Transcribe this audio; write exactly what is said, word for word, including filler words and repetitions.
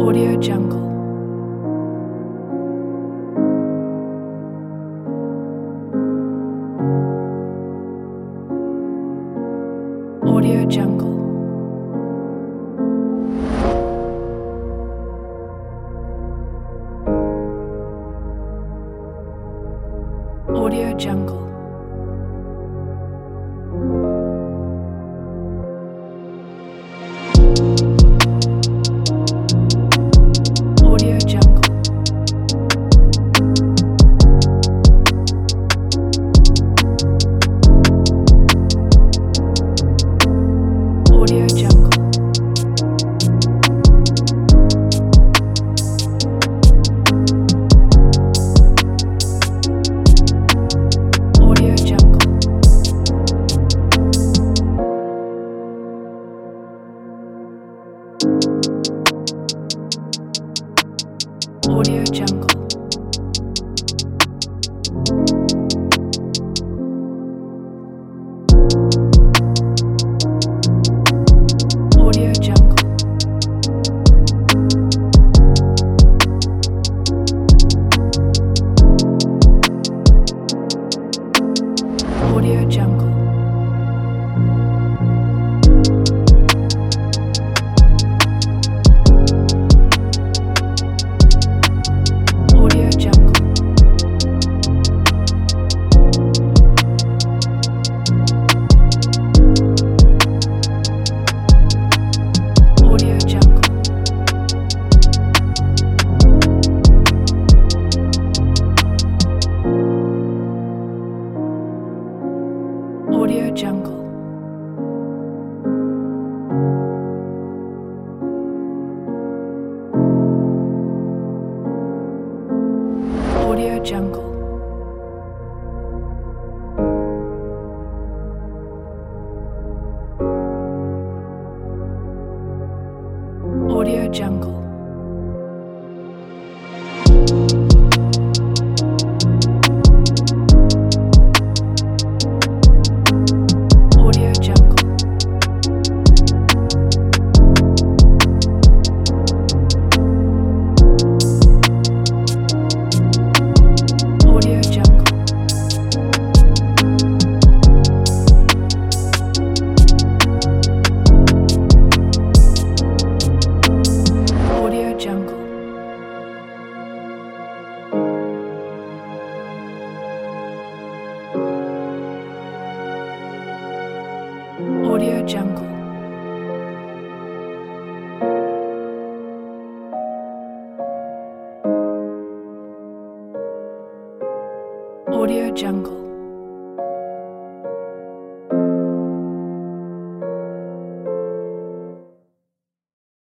Audio Jungle. Audio Jungle. Audio Jungle. Audio Jungle. Audio Jungle. Audio Jungle. Audio Jungle. Audio Jungle. Audio Jungle. Audio Jungle. Audio Jungle. Audio Jungle. Audio Jungle. Audio Jungle. Audio Jungle. Audio Jungle. Audio Jungle. Audio Jungle. Audio Jungle.